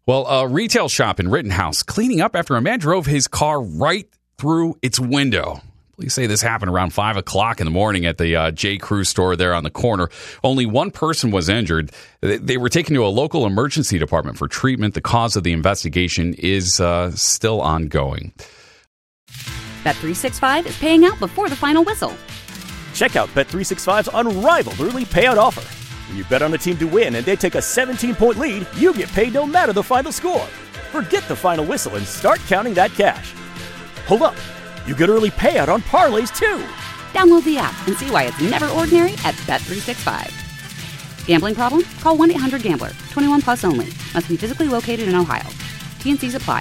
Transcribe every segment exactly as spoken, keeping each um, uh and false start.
Well, a retail shop in Rittenhouse cleaning up after a man drove his car right through its window. Police say this happened around five o'clock in the morning at the uh, J. Crew store there on the corner. Only one person was injured. They were taken to a local emergency department for treatment. The cause of the investigation is uh, still ongoing. Bet three sixty-five is paying out before the final whistle. Check out Bet three sixty-five's unrivaled early payout offer. When you bet on a team to win and they take a seventeen-point lead, you get paid no matter the final score. Forget the final whistle and start counting that cash. Hold up. You get early payout on parlays, too. Download the app and see why it's never ordinary at Bet three sixty-five. Gambling problem? Call one eight hundred gambler. twenty-one plus only. Must be physically located in Ohio. T N Cs apply.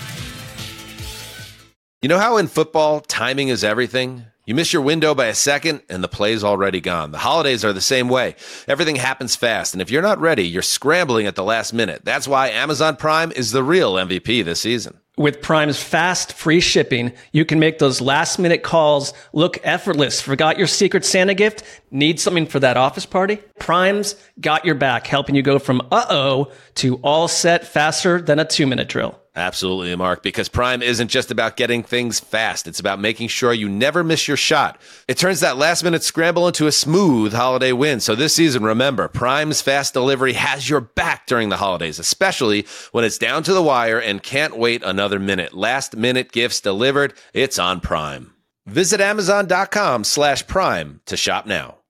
You know how in football, timing is everything? You miss your window by a second, and the play's already gone. The holidays are the same way. Everything happens fast, and if you're not ready, you're scrambling at the last minute. That's why Amazon Prime is the real M V P this season. With Prime's fast, free shipping, you can make those last-minute calls look effortless. Forgot your Secret Santa gift? Need something for that office party? Prime's got your back, helping you go from uh-oh to all set faster than a two-minute drill. Absolutely, Mark, because Prime isn't just about getting things fast. It's about making sure you never miss your shot. It turns that last-minute scramble into a smooth holiday win. So this season, remember, Prime's fast delivery has your back during the holidays, especially when it's down to the wire and can't wait another minute. Last-minute gifts delivered. It's on Prime. Visit Amazon.com slash Prime to shop now.